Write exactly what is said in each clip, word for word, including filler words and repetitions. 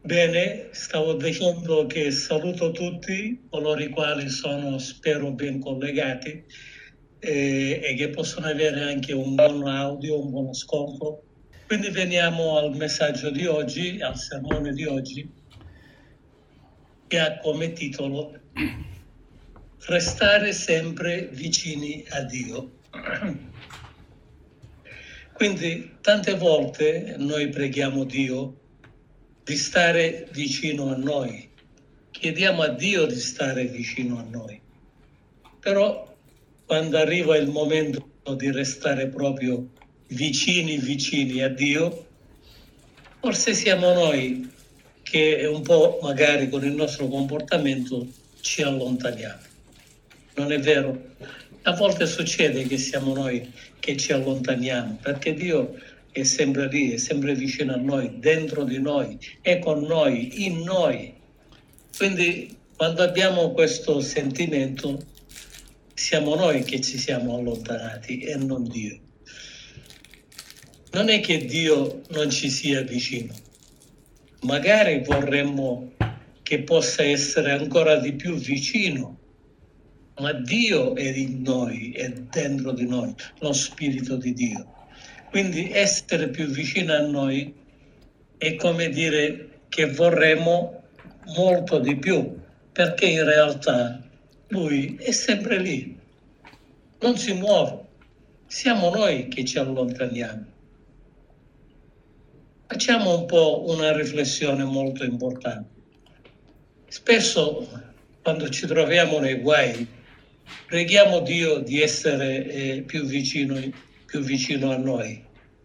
Bene, stavo dicendo che saluto tutti coloro i quali sono, spero, ben collegati eh, e che possono avere anche un buon audio, un buon ascolto. Quindi veniamo al messaggio di oggi, al sermone di oggi, che ha come titolo Restare sempre vicini a Dio. Quindi tante volte noi preghiamo Dio di stare vicino a noi, chiediamo a Dio di stare vicino a noi, però quando arriva il momento di restare proprio vicini vicini a Dio, forse siamo noi che un po' magari con il nostro comportamento ci allontaniamo. Non è vero? A volte succede che siamo noi che ci allontaniamo, perché Dio è sempre lì, è sempre vicino a noi, dentro di noi, è con noi, in noi. Quindi quando abbiamo questo sentimento, siamo noi che ci siamo allontanati e non Dio. Non è che Dio non ci sia vicino, magari vorremmo che possa essere ancora di più vicino, ma Dio è in noi, è dentro di noi, lo Spirito di Dio. Quindi essere più vicino a noi è come dire che vorremmo molto di più, perché in realtà Lui è sempre lì, non si muove, siamo noi che ci allontaniamo. Facciamo un po' una riflessione molto importante. Spesso quando ci troviamo nei guai, preghiamo Dio di essere eh, più vicino, più vicino a noi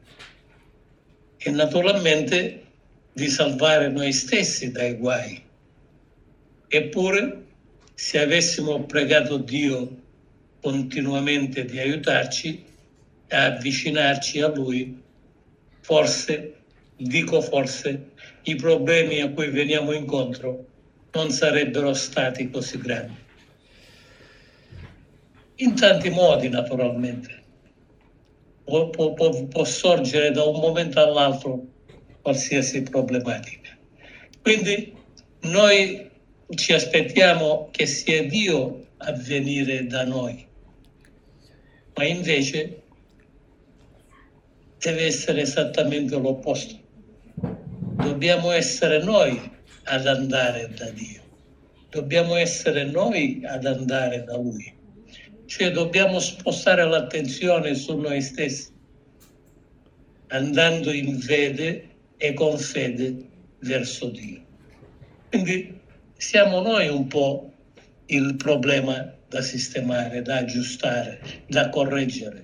e naturalmente di salvare noi stessi dai guai. Eppure, se avessimo pregato Dio continuamente di aiutarci a avvicinarci a Lui, forse, dico forse, i problemi a cui veniamo incontro non sarebbero stati così grandi. In tanti modi, naturalmente. Può, può, può, può sorgere da un momento all'altro qualsiasi problematica. Quindi noi ci aspettiamo che sia Dio a venire da noi, ma invece deve essere esattamente l'opposto. Dobbiamo essere noi ad andare da Dio, dobbiamo essere noi ad andare da Lui. Cioè dobbiamo spostare l'attenzione su noi stessi, andando in fede e con fede verso Dio. Quindi siamo noi un po' il problema da sistemare, da aggiustare, da correggere.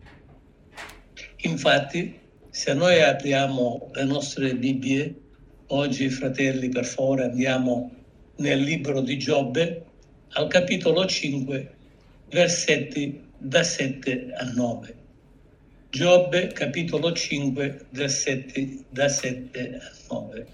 Infatti, se noi apriamo le nostre Bibbie, oggi fratelli per favore andiamo nel libro di Giobbe, al capitolo cinque, versetti da sette a nove. Giobbe, capitolo cinque, versetti da sette a nove.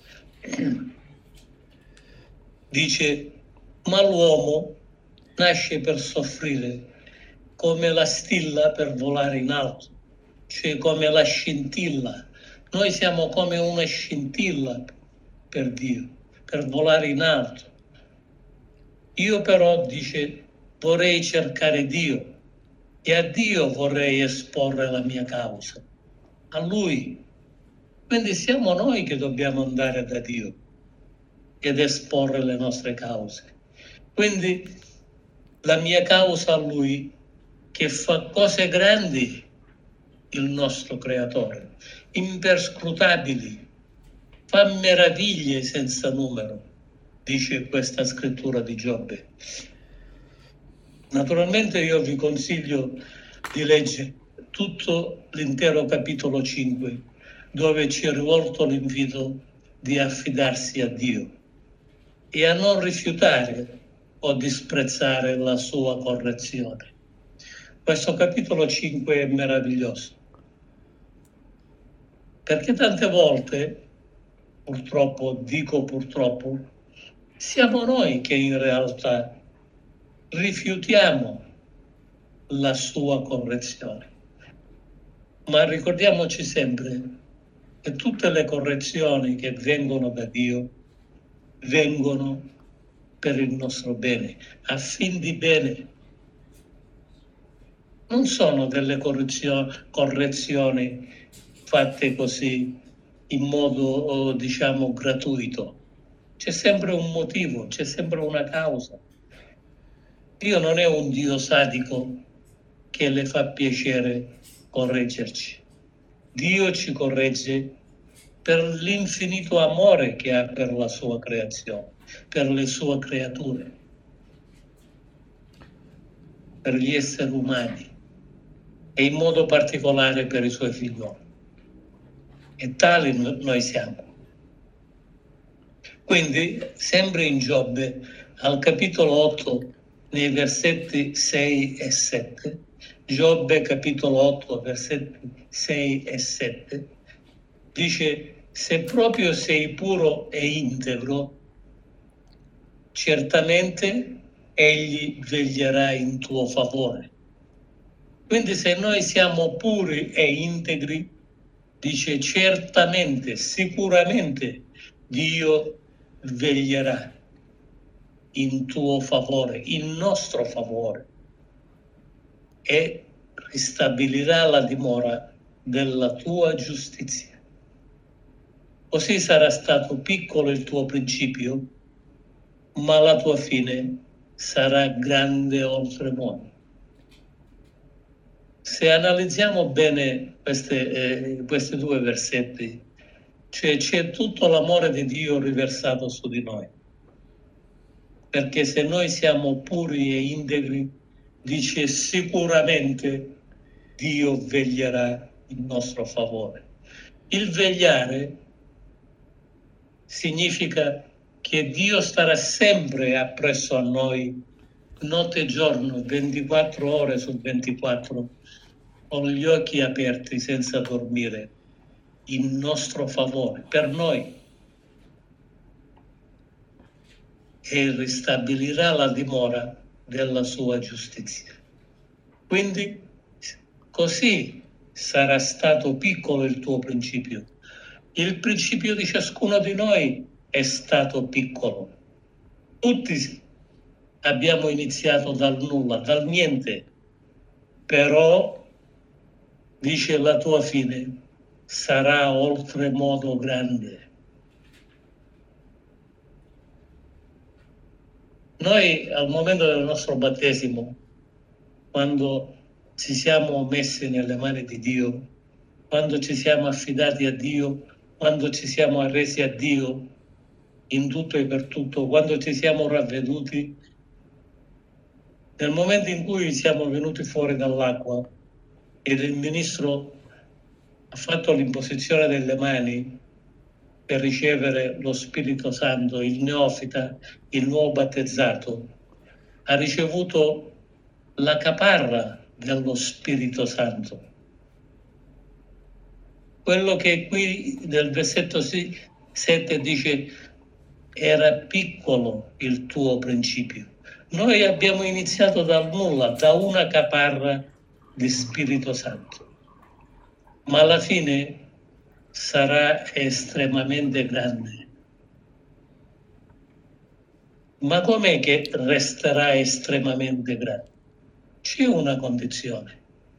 Dice, ma l'uomo nasce per soffrire, come la stilla per volare in alto, cioè come la scintilla. Noi siamo come una scintilla per Dio, per volare in alto. Io però, dice, vorrei cercare Dio e a Dio vorrei esporre la mia causa, a Lui. Quindi siamo noi che dobbiamo andare da Dio ed esporre le nostre cause. Quindi la mia causa a Lui, che fa cose grandi, il nostro Creatore, imperscrutabili, fa meraviglie senza numero, dice questa scrittura di Giobbe. Naturalmente io vi consiglio di leggere tutto l'intero capitolo cinque, dove ci è rivolto l'invito di affidarsi a Dio e a non rifiutare o disprezzare la sua correzione. Questo capitolo cinque è meraviglioso, perché tante volte, purtroppo, dico purtroppo, siamo noi che in realtà rifiutiamo la sua correzione. Ma ricordiamoci sempre che tutte le correzioni che vengono da Dio vengono per il nostro bene, a fin di bene. Non sono delle correzioni fatte così in modo, diciamo, gratuito. C'è sempre un motivo, c'è sempre una causa. Dio non è un Dio sadico che le fa piacere correggerci. Dio ci corregge per l'infinito amore che ha per la sua creazione, per le sue creature, per gli esseri umani e in modo particolare per i suoi figlioli. E tali noi siamo. Quindi, sempre in Giobbe, al capitolo otto, nei versetti sei e sette, Giobbe capitolo otto, versetti sei e sette, dice: se proprio sei puro e integro, certamente egli veglierà in tuo favore. Quindi se noi siamo puri e integri, dice certamente, sicuramente Dio veglierà in tuo favore, in nostro favore, e ristabilirà la dimora della tua giustizia. Così sarà stato piccolo il tuo principio, ma la tua fine sarà grande oltremodo. Se analizziamo bene queste, eh, questi due versetti, cioè c'è tutto l'amore di Dio riversato su di noi. Perché se noi siamo puri e integri, dice sicuramente Dio veglierà in nostro favore. Il vegliare significa che Dio starà sempre appresso a noi, notte e giorno, ventiquattro ore su ventiquattro, con gli occhi aperti senza dormire, in nostro favore, per noi. E ristabilirà la dimora della sua giustizia. Quindi così sarà stato piccolo il tuo principio. Il principio di ciascuno di noi è stato piccolo. Tutti abbiamo iniziato dal nulla, dal niente, però dice la tua fine sarà oltremodo grande. Noi al momento del nostro battesimo, quando ci siamo messi nelle mani di Dio, quando ci siamo affidati a Dio, quando ci siamo arresi a Dio in tutto e per tutto, quando ci siamo ravveduti, nel momento in cui siamo venuti fuori dall'acqua ed il ministro ha fatto l'imposizione delle mani per ricevere lo Spirito Santo, il neofita, il nuovo battezzato, ha ricevuto la caparra dello Spirito Santo. Quello che qui nel versetto sette dice: era piccolo il tuo principio. Noi abbiamo iniziato dal nulla, da una caparra di Spirito Santo, ma alla fine sarà estremamente grande. Ma com'è che resterà estremamente grande? C'è una condizione.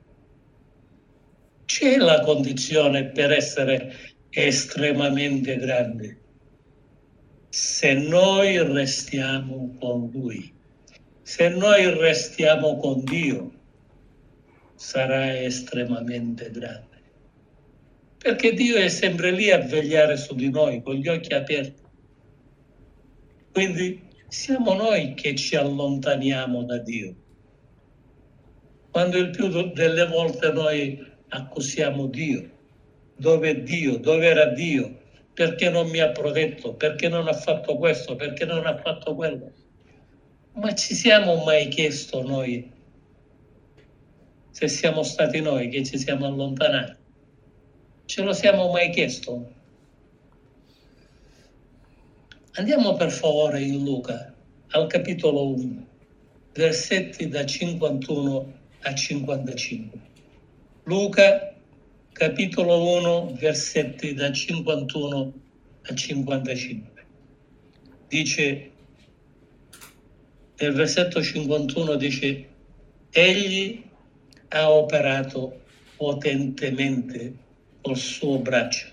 C'è la condizione per essere estremamente grande. Se noi restiamo con Lui, se noi restiamo con Dio, sarà estremamente grande. Perché Dio è sempre lì a vegliare su di noi con gli occhi aperti. Quindi siamo noi che ci allontaniamo da Dio. Quando il più delle volte noi accusiamo Dio, dove è Dio, dove era Dio, perché non mi ha protetto, perché non ha fatto questo, perché non ha fatto quello. Ma ci siamo mai chiesto noi se siamo stati noi che ci siamo allontanati? Ce lo siamo mai chiesto? Andiamo per favore in Luca, al capitolo uno, versetti da cinquantuno a cinquantacinque. Luca, capitolo uno, versetti da cinquantuno a cinquantacinque. dice, nel versetto cinquantuno dice, egli ha operato potentemente col suo braccio.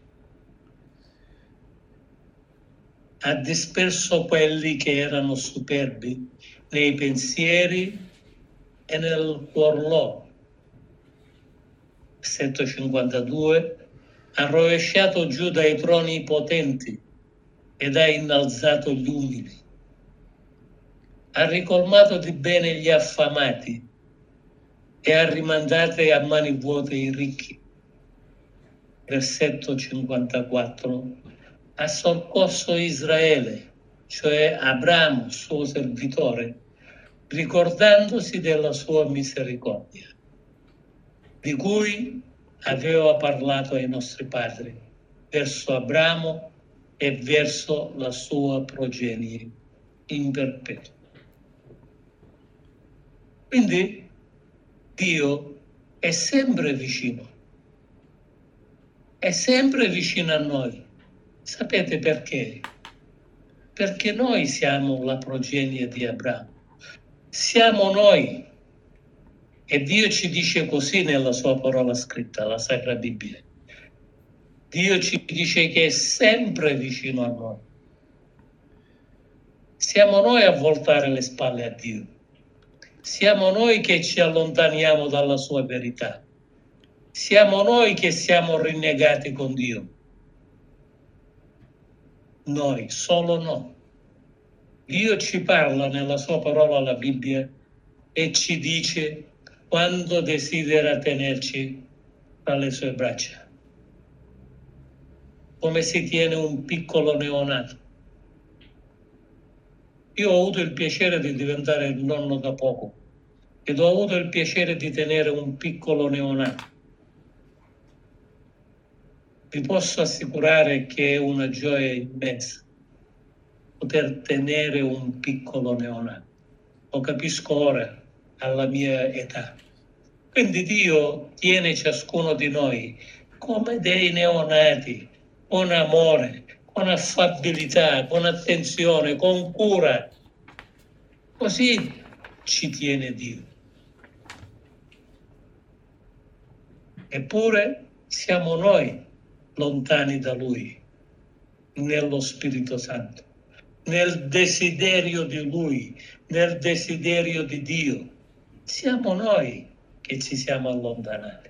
Ha disperso quelli che erano superbi nei pensieri e nel cuor loro. Versetto cinquantadue, ha rovesciato giù dai troni i potenti ed ha innalzato gli umili. Ha ricolmato di bene gli affamati e ha rimandato a mani vuote i ricchi. Versetto cinquantaquattro, ha soccorso Israele, cioè Abramo, suo servitore, ricordandosi della sua misericordia, di cui aveva parlato ai nostri padri, verso Abramo e verso la sua progenie in perpetuo. Quindi Dio è sempre vicino, è sempre vicino a noi. Sapete perché? Perché noi siamo la progenie di Abramo, siamo noi. E Dio ci dice così nella sua parola scritta, la Sacra Bibbia. Dio ci dice che è sempre vicino a noi. Siamo noi a voltare le spalle a Dio. Siamo noi che ci allontaniamo dalla sua verità. Siamo noi che siamo rinnegati con Dio. Noi, solo noi. Dio ci parla nella sua parola, la Bibbia, e ci dice quando desidera tenerci tra le sue braccia. Come si tiene un piccolo neonato. Io ho avuto il piacere di diventare nonno da poco ed ho avuto il piacere di tenere un piccolo neonato. Vi posso assicurare che è una gioia immensa poter tenere un piccolo neonato. Lo capisco ora, alla mia età. Quindi Dio tiene ciascuno di noi come dei neonati, con amore, con affabilità, con attenzione, con cura. Così ci tiene Dio. Eppure siamo noi lontani da Lui, nello Spirito Santo, nel desiderio di Lui, nel desiderio di Dio. Siamo noi che ci siamo allontanati.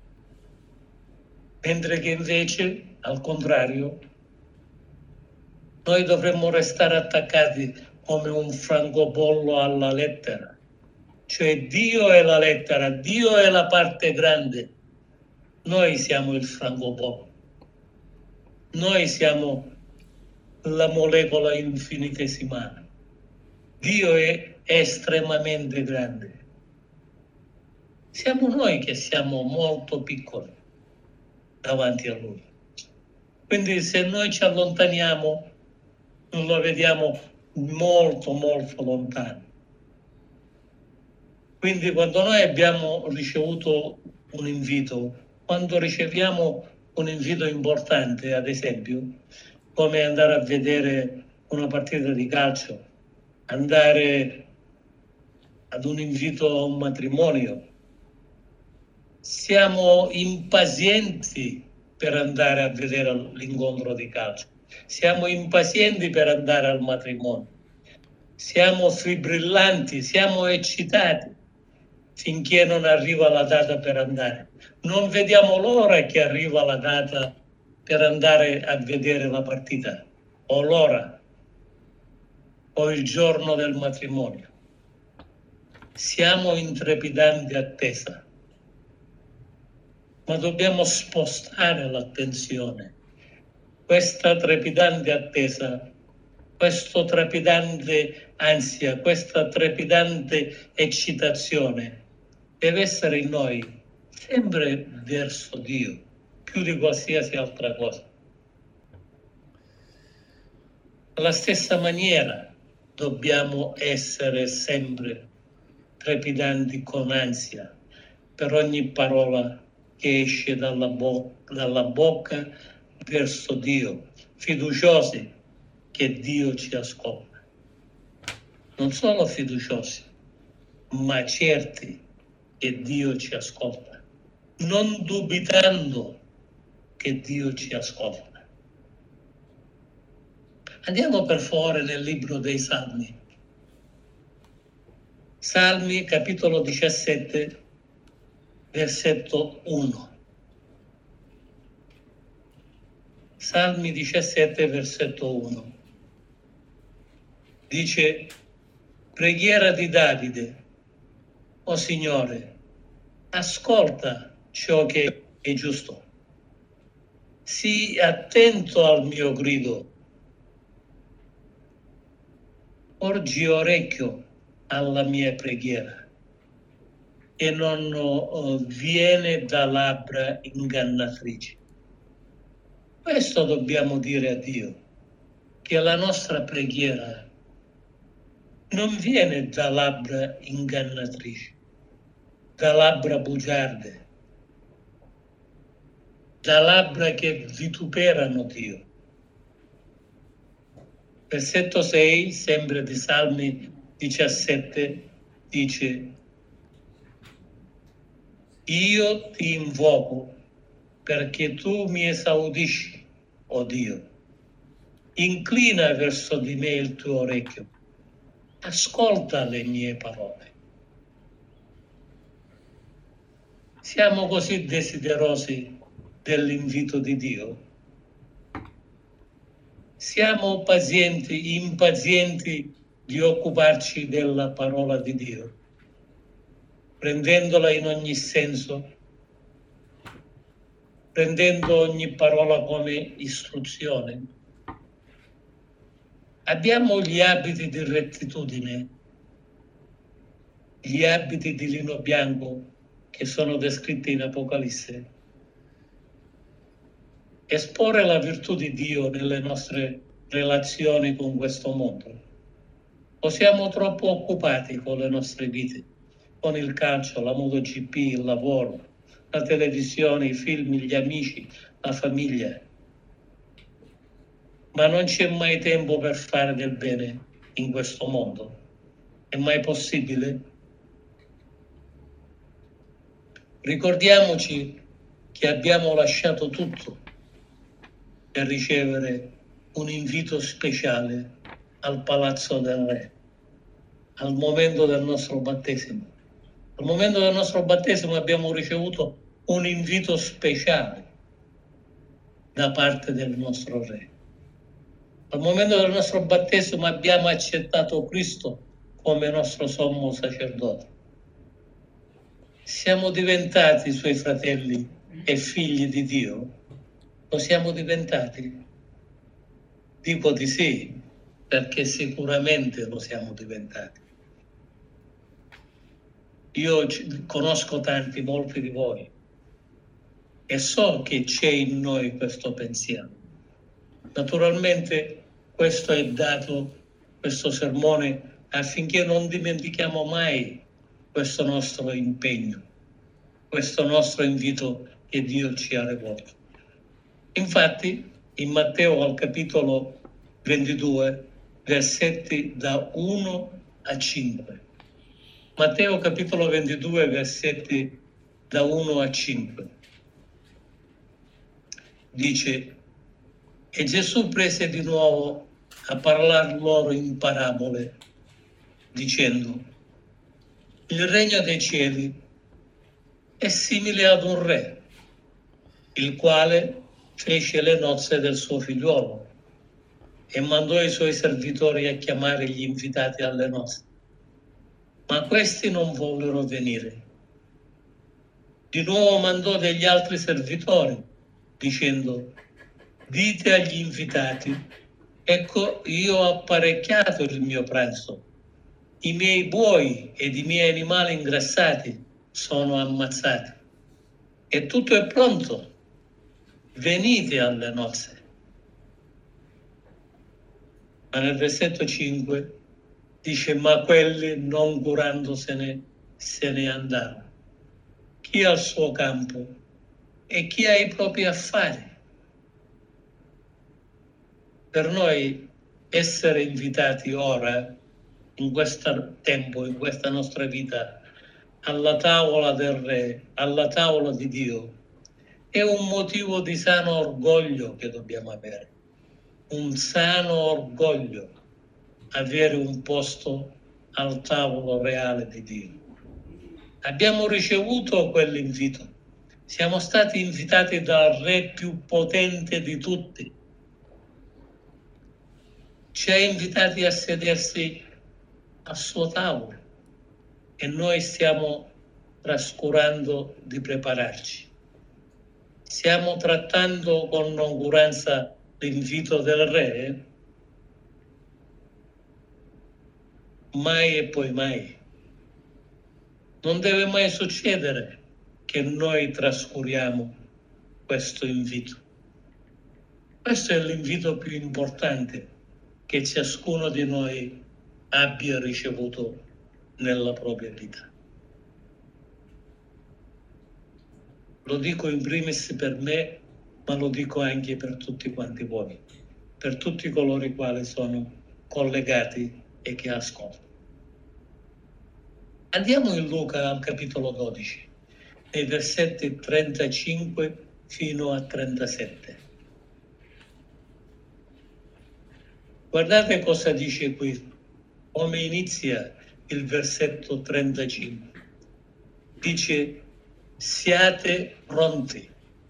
Mentre che invece, al contrario, noi dovremmo restare attaccati come un francobollo alla lettera. Cioè Dio è la lettera, Dio è la parte grande. Noi siamo il francobollo. Noi siamo la molecola infinitesimale. Dio è estremamente grande. Siamo noi che siamo molto piccoli davanti a Lui. Quindi se noi ci allontaniamo, lo vediamo molto, molto lontano. Quindi quando noi abbiamo ricevuto un invito, quando riceviamo un invito importante, ad esempio, come andare a vedere una partita di calcio, andare ad un invito a un matrimonio, siamo impazienti per andare a vedere l'incontro di calcio, siamo impazienti per andare al matrimonio, siamo fibrillanti, siamo eccitati finché non arriva la data per andare. Non vediamo l'ora che arriva la data per andare a vedere la partita, o l'ora, o il giorno del matrimonio. Siamo in trepidante attesa, ma dobbiamo spostare l'attenzione. Questa trepidante attesa, questo trepidante ansia, questa trepidante eccitazione deve essere in noi sempre verso Dio, più di qualsiasi altra cosa. Alla stessa maniera dobbiamo essere sempre trepidanti con ansia per ogni parola che esce dalla, bo- dalla bocca verso Dio, fiduciosi che Dio ci ascolta. Non solo fiduciosi, ma certi che Dio ci ascolta, non dubitando che Dio ci ascolta. Andiamo per favore nel libro dei Salmi. Salmi capitolo diciassette, versetto uno. Salmi diciassette, versetto uno. Dice: preghiera di Davide. O Signore, ascolta ciò che è giusto. Sii attento al mio grido. Porgi orecchio alla mia preghiera e non uh, viene da labbra ingannatrici. Questo dobbiamo dire a Dio, che la nostra preghiera non viene da labbra ingannatrici, da labbra bugiarde, da labbra che vituperano Dio. Versetto sei, sempre di Salmi diciassette, dice: io ti invoco perché tu mi esaudisci, o Dio. Inclina verso di me il tuo orecchio, ascolta le mie parole. Siamo così desiderosi dell'invito di Dio? Siamo pazienti, impazienti di occuparci della parola di Dio, prendendola in ogni senso, prendendo ogni parola come istruzione? Abbiamo gli abiti di rettitudine, gli abiti di lino bianco che sono descritti in Apocalisse. Esporre la virtù di Dio nelle nostre relazioni con questo mondo. O siamo troppo occupati con le nostre vite, con il calcio, la MotoGP, il lavoro, la televisione, i film, gli amici, la famiglia. Ma non c'è mai tempo per fare del bene in questo mondo. È mai possibile? Ricordiamoci che abbiamo lasciato tutto per ricevere un invito speciale al Palazzo del Re, al momento del nostro battesimo. Al momento del nostro battesimo abbiamo ricevuto un invito speciale da parte del nostro Re. Al momento del nostro battesimo abbiamo accettato Cristo come nostro sommo sacerdote. Siamo diventati suoi fratelli e figli di Dio? Lo siamo diventati? Dico di sì, perché sicuramente lo siamo diventati. Io conosco tanti, molti di voi, e so che c'è in noi questo pensiero. Naturalmente questo è dato, questo sermone, affinché non dimentichiamo mai questo nostro impegno, questo nostro invito che Dio ci ha rivolto. Infatti, in Matteo al capitolo ventidue, versetti da uno a cinque. Matteo capitolo ventidue, versetti da uno a cinque. Dice: e Gesù prese di nuovo a parlar loro in parabole, dicendo: il regno dei cieli è simile ad un re, il quale fece le nozze del suo figliuolo e mandò i suoi servitori a chiamare gli invitati alle nozze. Ma questi non vollero venire. Di nuovo mandò degli altri servitori, dicendo: dite agli invitati: ecco, io ho apparecchiato il mio pranzo, i miei buoi ed i miei animali ingrassati sono ammazzati e tutto è pronto, venite alle nozze. Ma nel versetto cinque dice: ma quelli, non curandosene, se ne andarono, chi ha il suo campo e chi ha i propri affari. Per noi essere invitati ora, in questo tempo, in questa nostra vita, alla tavola del Re, alla tavola di Dio, è un motivo di sano orgoglio che dobbiamo avere. Un sano orgoglio, avere un posto al tavolo reale di Dio. Abbiamo ricevuto quell'invito. Siamo stati invitati dal Re più potente di tutti. Ci ha invitati a sedersi al suo tavolo e noi stiamo trascurando di prepararci. Stiamo trattando con noncuranza l'invito del Re? Mai e poi mai. Non deve mai succedere che noi trascuriamo questo invito. Questo è l'invito più importante che ciascuno di noi abbia ricevuto nella propria vita. Lo dico in primis per me, ma lo dico anche per tutti quanti voi, per tutti coloro i quali sono collegati e che ascoltano. Andiamo in Luca al capitolo dodici, nei versetti trentacinque fino a trentasette. Guardate cosa dice qui, come inizia il versetto trentacinque. Dice: siate pronti.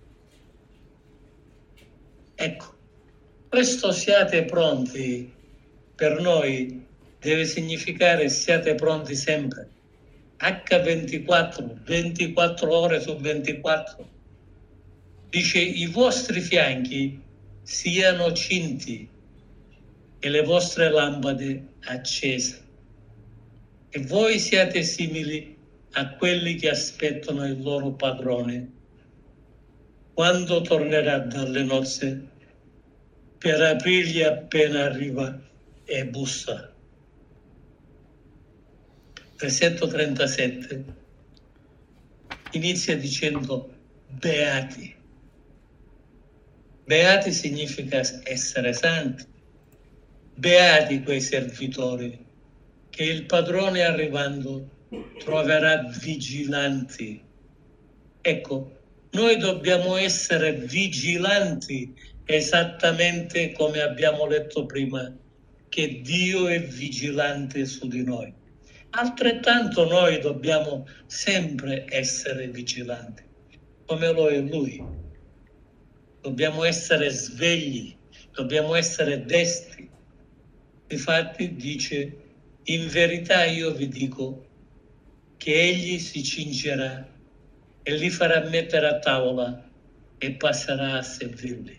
Ecco, questo siate pronti per noi deve significare siate pronti sempre. acca ventiquattro, ventiquattro ore su ventiquattro. Dice: i vostri fianchi siano cinti e le vostre lampade accese. E voi siate simili a quelli che aspettano il loro padrone quando tornerà dalle nozze, per aprirgli appena arriva e bussa. Versetto trentasette inizia dicendo beati. Beati significa essere santi. Beati quei servitori che il padrone arrivando troverà vigilanti. Ecco, noi dobbiamo essere vigilanti esattamente come abbiamo letto prima, che Dio è vigilante su di noi. Altrettanto noi dobbiamo sempre essere vigilanti, come lo è Lui. Dobbiamo essere svegli, dobbiamo essere desti. Difatti dice: in verità io vi dico che egli si cingerà e li farà mettere a tavola e passerà a servirli.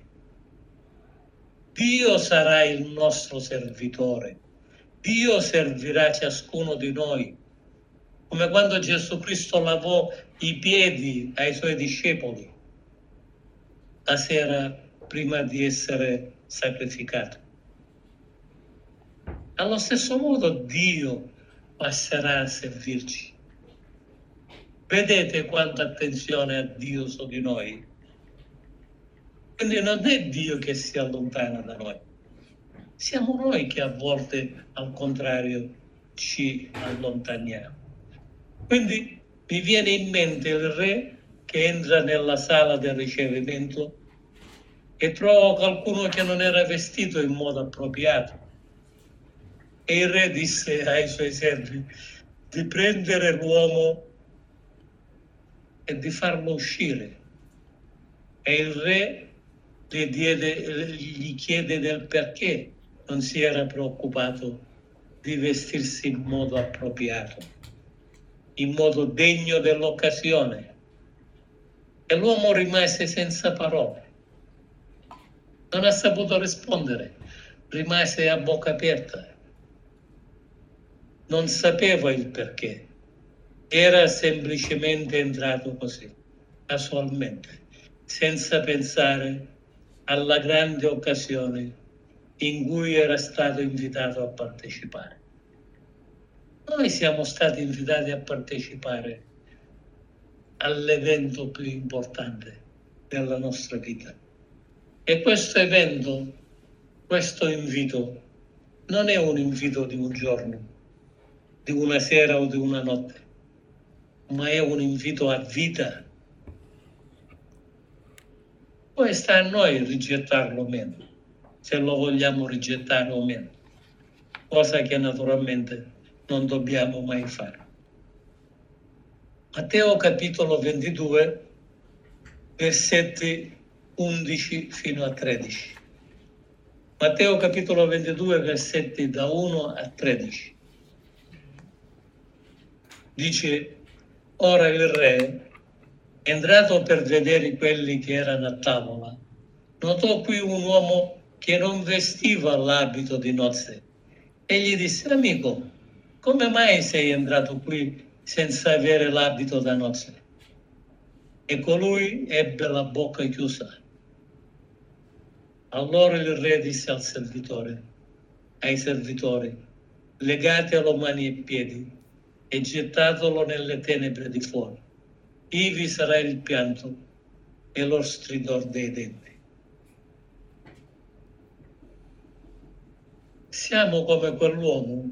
Dio sarà il nostro servitore. Dio servirà ciascuno di noi, come quando Gesù Cristo lavò i piedi ai suoi discepoli la sera prima di essere sacrificato. Allo stesso modo Dio passerà a servirci. Vedete quanta attenzione ha Dio su di noi? Quindi non è Dio che si allontana da noi. Siamo noi che a volte, al contrario, ci allontaniamo. Quindi mi viene in mente il re che entra nella sala del ricevimento e trova qualcuno che non era vestito in modo appropriato. E il re disse ai suoi servi di prendere l'uomo e di farlo uscire. E il re gli, diede, gli chiede del perché non si era preoccupato di vestirsi in modo appropriato, in modo degno dell'occasione. E l'uomo rimase senza parole. Non ha saputo rispondere, rimase a bocca aperta. Non sapeva il perché, era semplicemente entrato così, casualmente, senza pensare alla grande occasione in cui era stato invitato a partecipare. Noi siamo stati invitati a partecipare all'evento più importante della nostra vita. E questo evento, questo invito, non è un invito di un giorno, di una sera o di una notte, ma è un invito a vita. Poi sta a noi rigettarlo o meno, se lo vogliamo rigettare o meno, cosa che naturalmente non dobbiamo mai fare. Matteo capitolo ventidue, versetti undici fino a tredici. Matteo capitolo ventidue, versetti da uno a tredici. Dice: ora il re, entrato per vedere quelli che erano a tavola, notò qui un uomo che non vestiva l'abito di nozze e gli disse: amico, come mai sei entrato qui senza avere l'abito da nozze? E colui ebbe la bocca chiusa. Allora il re disse al servitore, ai servitori: legatelo mani e piedi e gettatelo nelle tenebre di fuori. Ivi sarà il pianto e lo stridor dei denti. Siamo come quell'uomo.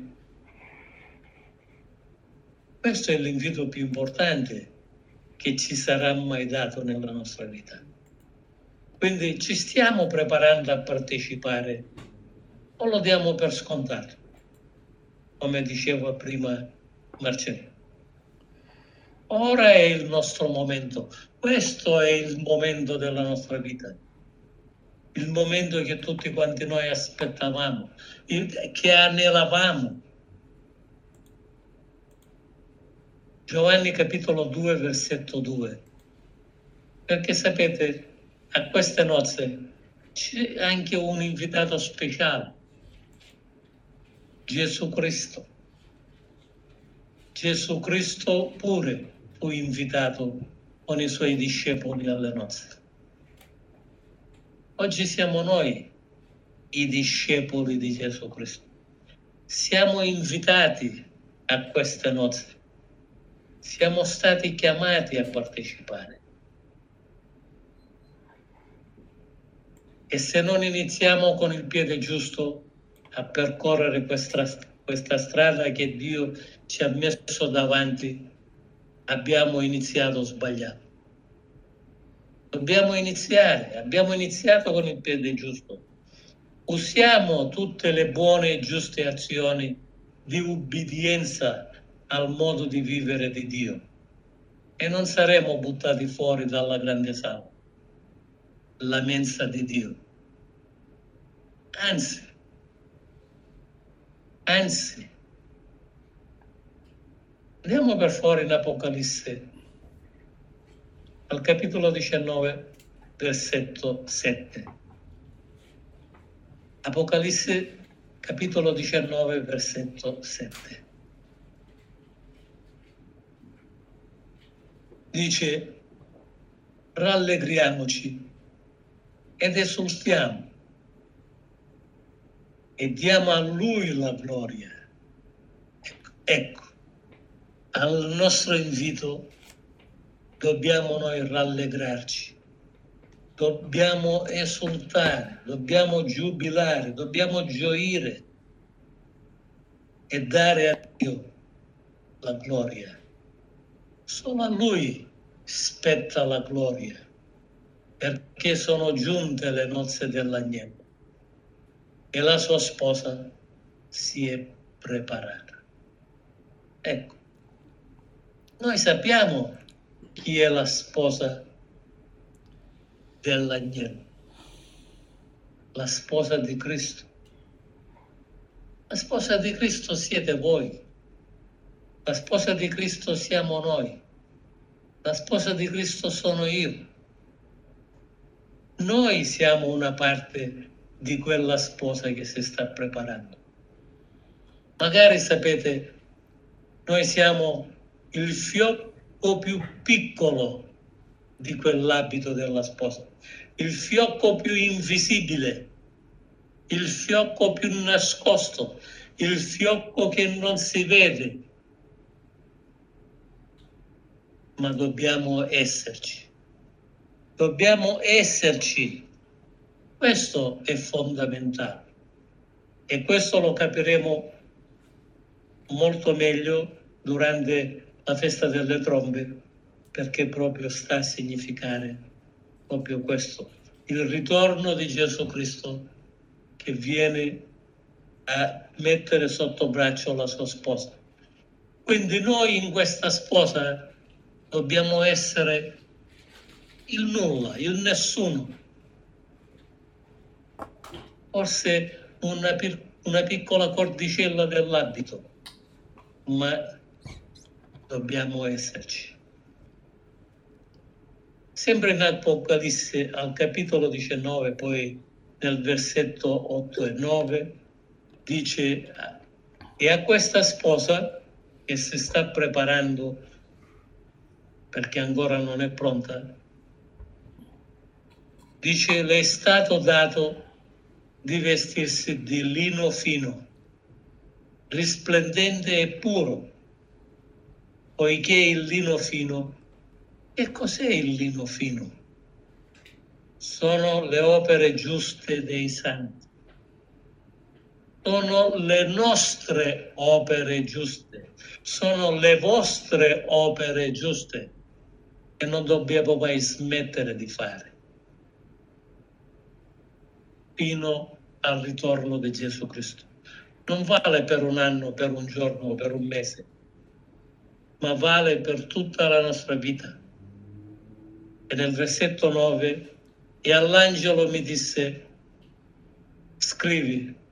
Questo è l'invito più importante che ci sarà mai dato nella nostra vita. Quindi ci stiamo preparando a partecipare o lo diamo per scontato, come diceva prima Marcello. Ora è il nostro momento, questo è il momento della nostra vita, il momento che tutti quanti noi aspettavamo, che anelavamo. Giovanni capitolo due, versetto due. Perché sapete, a queste nozze c'è anche un invitato speciale, Gesù Cristo. Gesù Cristo pure fu invitato con i suoi discepoli alle nozze. Oggi siamo noi i discepoli di Gesù Cristo. Siamo invitati a queste nozze. Siamo stati chiamati a partecipare. E se non iniziamo con il piede giusto a percorrere questa, questa strada che Dio ci ha messo davanti, abbiamo iniziato sbagliato. Dobbiamo iniziare, abbiamo iniziato con il piede giusto. Usiamo tutte le buone e giuste azioni di ubbidienza al modo di vivere di Dio e non saremo buttati fuori dalla grande sala, la mensa di Dio. Anzi, anzi, andiamo per fuori in Apocalisse, al capitolo diciannove, versetto sette. Apocalisse, capitolo diciannove, versetto sette. Dice: rallegriamoci ed esultiamo e diamo a Lui la gloria. Ecco, ecco, al nostro invito dobbiamo noi rallegrarci, dobbiamo esultare, dobbiamo giubilare, dobbiamo gioire e dare a Dio la gloria. Solo a Lui spetta la gloria, perché sono giunte le nozze dell'agnello e la sua sposa si è preparata. Ecco, noi sappiamo chi è la sposa dell'agnello, la sposa di Cristo. La sposa di Cristo siete voi, la sposa di Cristo siamo noi, la sposa di Cristo sono io. Noi siamo una parte di quella sposa che si sta preparando. Magari sapete, noi siamo il fiocco più piccolo di quell'abito della sposa, il fiocco più invisibile, il fiocco più nascosto, il fiocco che non si vede, ma dobbiamo esserci. Dobbiamo esserci. Questo è fondamentale. E questo lo capiremo molto meglio durante la festa delle trombe, perché proprio sta a significare proprio questo, il ritorno di Gesù Cristo che viene a mettere sotto braccio la sua sposa. Quindi noi in questa sposa dobbiamo essere il nulla, il nessuno. Forse una, una piccola cordicella dell'abito, ma dobbiamo esserci. Sempre in Apocalisse, al capitolo diciannove, poi nel versetto otto e nove, dice: e a questa sposa che si sta preparando perché ancora non è pronta, dice: le è stato dato di vestirsi di lino fino, risplendente e puro, poiché il lino fino, che cos'è il lino fino? Sono le opere giuste dei santi. Sono le nostre opere giuste, sono le vostre opere giuste che non dobbiamo mai smettere di fare fino al ritorno di Gesù Cristo. Non vale per un anno, per un giorno o per un mese, ma vale per tutta la nostra vita. E nel versetto nove, e all'angelo mi disse: scrivi,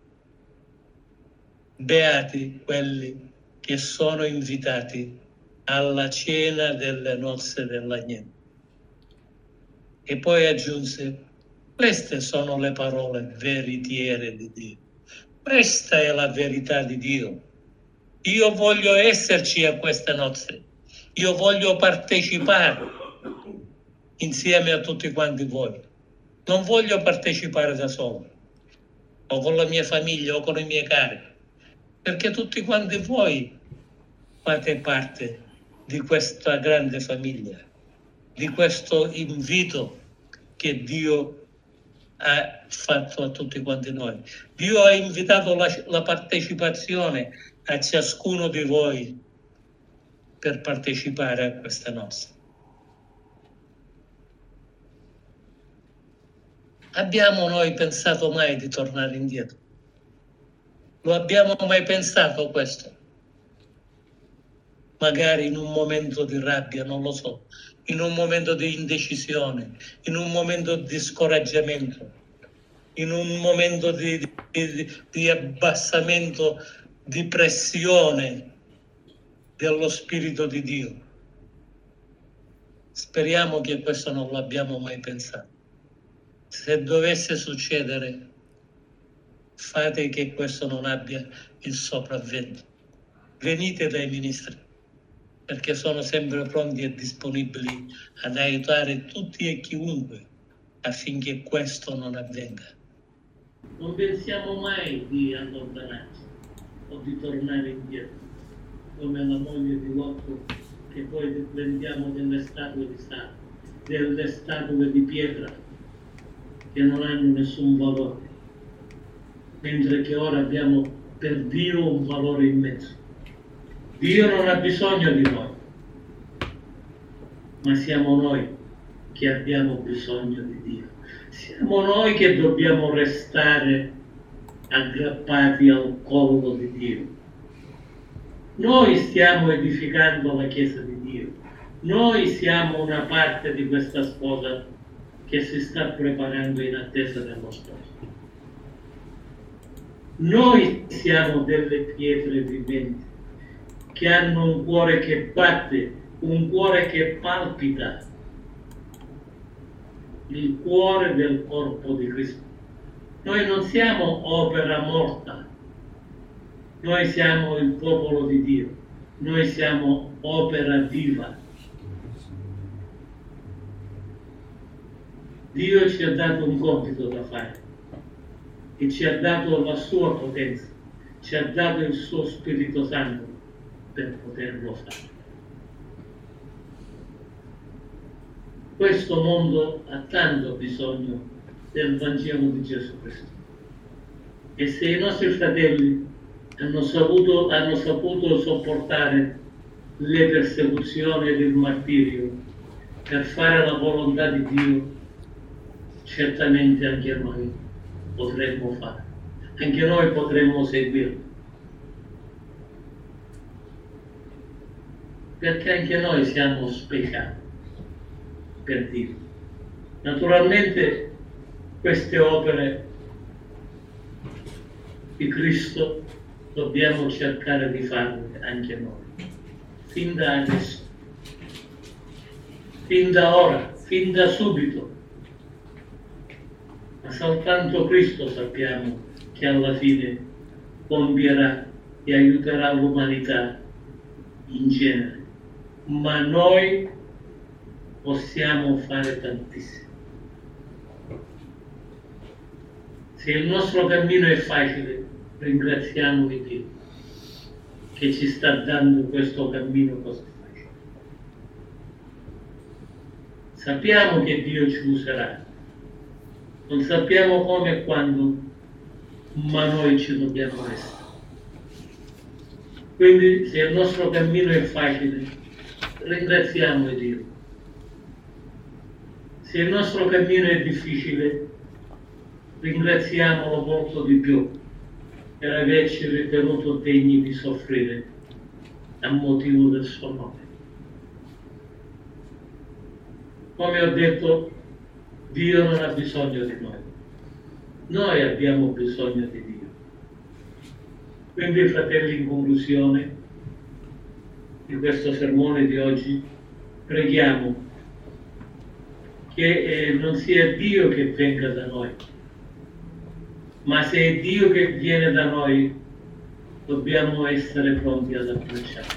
beati quelli che sono invitati alla cena delle nozze dell'agnello. E poi aggiunse: queste sono le parole veritiere di Dio. Questa è la verità di Dio. Io voglio esserci a queste nozze. Io voglio partecipare insieme a tutti quanti voi. Non voglio partecipare da solo, o con la mia famiglia, o con i miei cari, perché tutti quanti voi fate parte di questa grande famiglia, di questo invito che Dio ha fatto a tutti quanti noi. Dio ha invitato la, la partecipazione a ciascuno di voi per partecipare a questa nostra. Abbiamo noi pensato mai di tornare indietro? Lo abbiamo mai pensato questo? Magari in un momento di rabbia, non lo so, in un momento di indecisione, in un momento di scoraggiamento, in un momento di, di, di abbassamento, di pressione dello Spirito di Dio. Speriamo che questo non l'abbiamo mai pensato. Se dovesse succedere, fate che questo non abbia il sopravvento. Venite dai ministri, perché sono sempre pronti e disponibili ad aiutare tutti e chiunque affinché questo non avvenga. Non pensiamo mai di allontanarci o di tornare indietro, come la moglie di Lotto, che poi prendiamo delle statue di sale, delle statue di pietra che non hanno nessun valore, mentre che ora abbiamo per Dio un valore immenso. Dio non ha bisogno di noi, ma siamo noi che abbiamo bisogno di Dio. Siamo noi che dobbiamo restare aggrappati al collo di Dio. Noi stiamo edificando la Chiesa di Dio. Noi siamo una parte di questa sposa che si sta preparando in attesa dello sposo. Noi siamo delle pietre viventi che hanno un cuore che batte, un cuore che palpita, il cuore del corpo di Cristo. Noi non siamo opera morta, noi siamo il popolo di Dio, noi siamo opera viva. Dio ci ha dato un compito da fare e ci ha dato la sua potenza, ci ha dato il suo Spirito Santo per poterlo fare. Questo mondo ha tanto bisogno del Vangelo di Gesù Cristo E se i nostri fratelli hanno saputo, hanno saputo sopportare le persecuzioni ed il martirio per fare la volontà di Dio, certamente anche noi potremmo fare, anche noi potremmo seguirlo, perché anche noi siamo speciali per Dio. Naturalmente queste opere di Cristo dobbiamo cercare di farle anche noi, fin da adesso, fin da ora, fin da subito. Ma soltanto Cristo sappiamo che alla fine compierà e aiuterà l'umanità in genere, ma noi possiamo fare tantissimo. Se il nostro cammino è facile, ringraziamo Dio che ci sta dando questo cammino così facile. Sappiamo che Dio ci userà, non sappiamo come e quando, ma noi ci dobbiamo essere. Quindi se il nostro cammino è facile, ringraziamo Dio. Se il nostro cammino è difficile, ringraziamolo molto di più per averci ritenuto degni di soffrire a motivo del suo nome. Come ho detto, Dio non ha bisogno di noi, noi abbiamo bisogno di Dio. Quindi, fratelli, in conclusione di questo sermone di oggi, preghiamo che eh, non sia Dio che venga da noi, ma se è Dio che viene da noi, dobbiamo essere pronti ad abbracciare.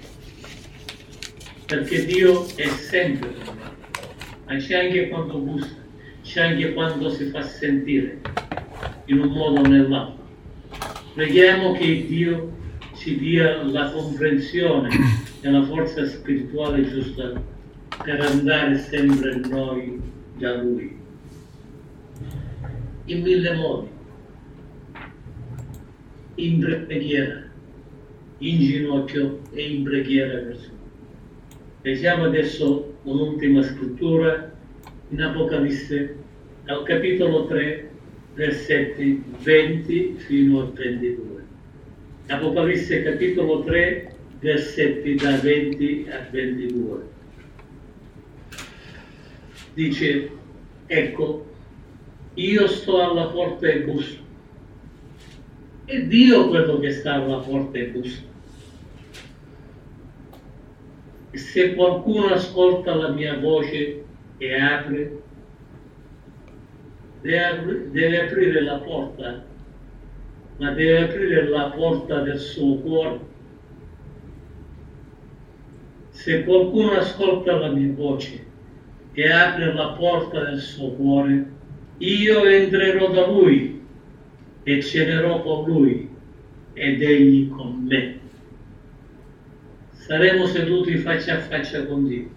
Perché Dio è sempre con noi, ma c'è anche quando bussa, c'è anche quando si fa sentire in un modo o nell'altro. Preghiamo che Dio ci dia la comprensione e la forza spirituale giusta per andare sempre noi da Lui, in mille modi. In preghiera, in ginocchio e in preghiera verso Lui. Leggiamo adesso un'ultima scrittura in Apocalisse, al capitolo tre, versetti venti fino al ventidue. Apocalisse capitolo tre, versetti da venti a ventidue. Dice: ecco, io sto alla porta e busso. È Dio quello che sta alla porta e bussa. E se qualcuno ascolta la mia voce e apre, deve, deve aprire la porta, ma deve aprire la porta del suo cuore. Se qualcuno ascolta la mia voce e apre la porta del suo cuore, io entrerò da lui e cenerò con lui ed egli con me. Saremo seduti faccia a faccia con Dio.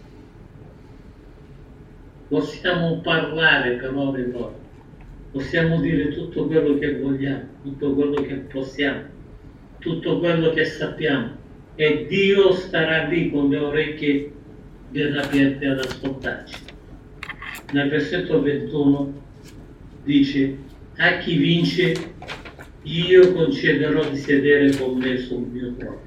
Possiamo parlare per ore e ore, possiamo dire tutto quello che vogliamo, tutto quello che possiamo, tutto quello che sappiamo, e Dio starà lì con le orecchie ben aperte ad ascoltarci. Nel versetto ventuno dice: a chi vince io concederò di sedere con me sul mio trono,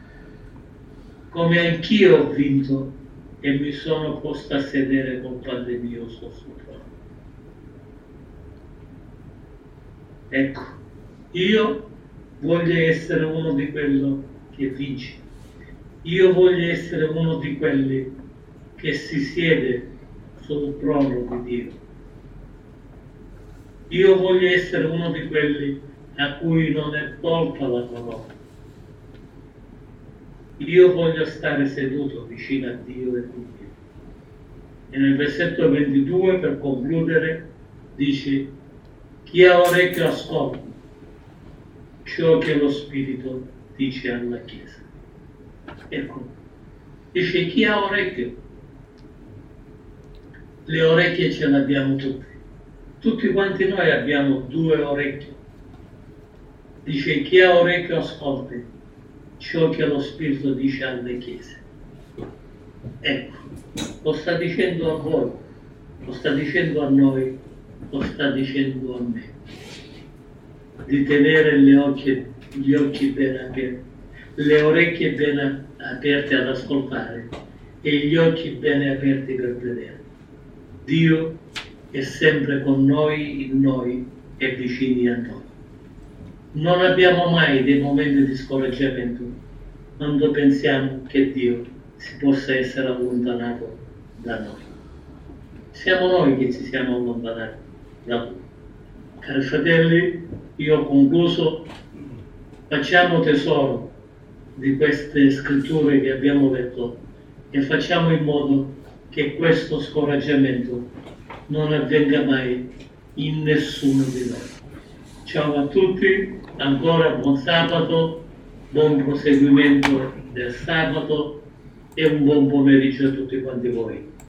come anch'io ho vinto e mi sono posto a sedere col Padre mio sul suo trono. Ecco, io voglio essere uno di quelli che vince, io voglio essere uno di quelli che si siede sul trono di Dio. Io voglio essere uno di quelli a cui non è tolta la corona. Io voglio stare seduto vicino a Dio e con Dio. E nel versetto ventidue, per concludere, dice: chi ha orecchio ascolta ciò che lo Spirito dice alla Chiesa. Ecco, dice chi ha orecchio. Le orecchie ce le abbiamo tutte. Tutti quanti noi abbiamo due orecchie, Dice: chi ha orecchio ascolti ciò che lo Spirito dice alle chiese. Ecco, lo sta dicendo a voi, lo sta dicendo a noi, lo sta dicendo a me, di tenere gli occhi, gli occhi ben aperti, le orecchie ben aperte ad ascoltare e gli occhi ben aperti per vedere. Dio è sempre con noi, in noi e vicini a noi. Non abbiamo mai dei momenti di scoraggiamento quando pensiamo che Dio si possa essere allontanato da noi. Siamo noi che ci siamo allontanati da Lui. Cari fratelli, io ho concluso. Facciamo tesoro di queste scritture che abbiamo letto e facciamo in modo che questo scoraggiamento non avvenga mai in nessuno di noi. Ciao a tutti, ancora buon sabato, buon proseguimento del sabato e un buon pomeriggio a tutti quanti voi.